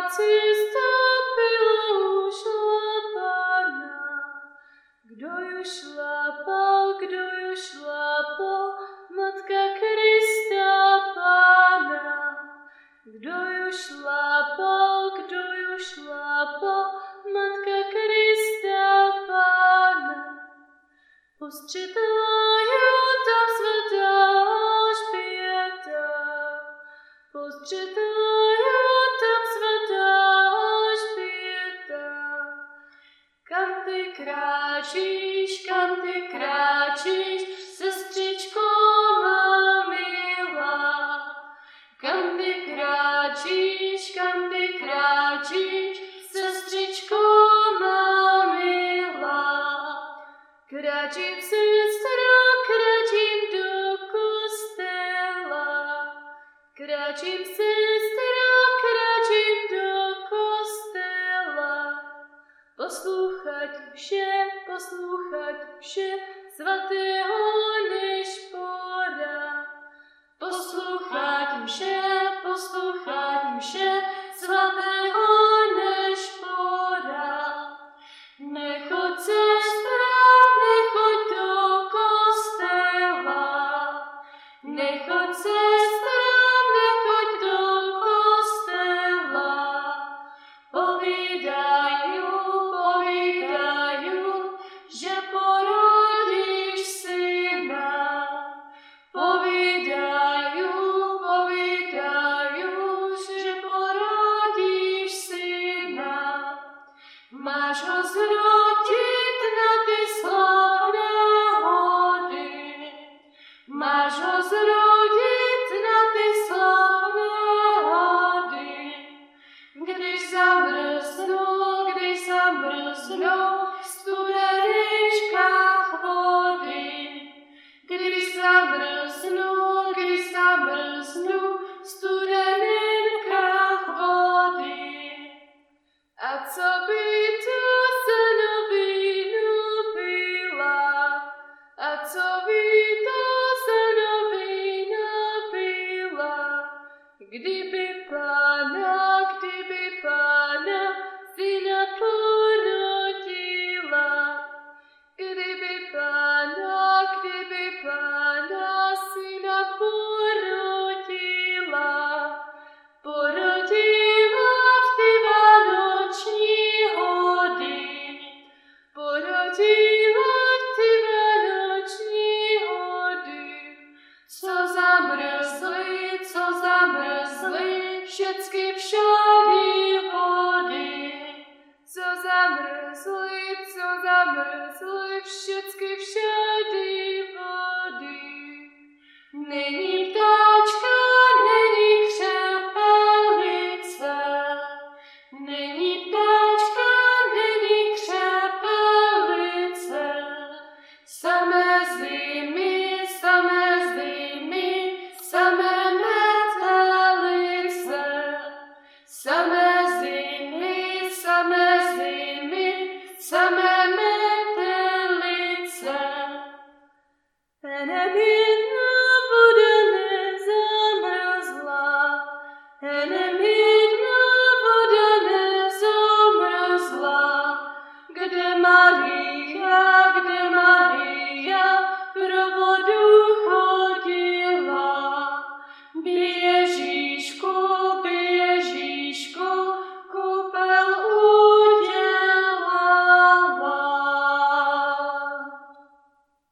cesta byla ušlapaná. Kdo ju šlapal, Matka Krista Pána. Kdo ju šlapal, Matka Krista Pána. Postřetla ju tam svatá Alžběta. Postřetla ju tam svatá Alžběta. Kam ty kráčíš, sestřičko má milá. Kam ty kráčíš, sestřičko má milá. Kráčím, sestro, kráčím do kostela. Kráčím, sestro, kráčím do kostela. Poslouchat vše svatého nešpora. Poslouchat vše svatého nešpora. Nechoď sestra, nechoď do kostela. Nechoď sestra, nechoď do kostela. Povídají, že porodíš syna. Povídají, že porodíš syna. Máš ho zrodit na ty slavné hody. Máš ho zrodit na ty slavné hody. Když zamrznou v studených vody. Když zamrznou v studených vody. A co by to za novinu byla? A co by to za novina byla? Kdyby Pána syna porodila. Kdyby Pána syna porodila. Porodila v ty vánoční hody. Porodila v ty vánoční hody. Co zamrzly, všecky všady vody. Co zamrzly, všecky všady vody. Není ptáčka, není křepelice. Není ptáčka, není křepelice. Samé zimy, samé metelice. Samé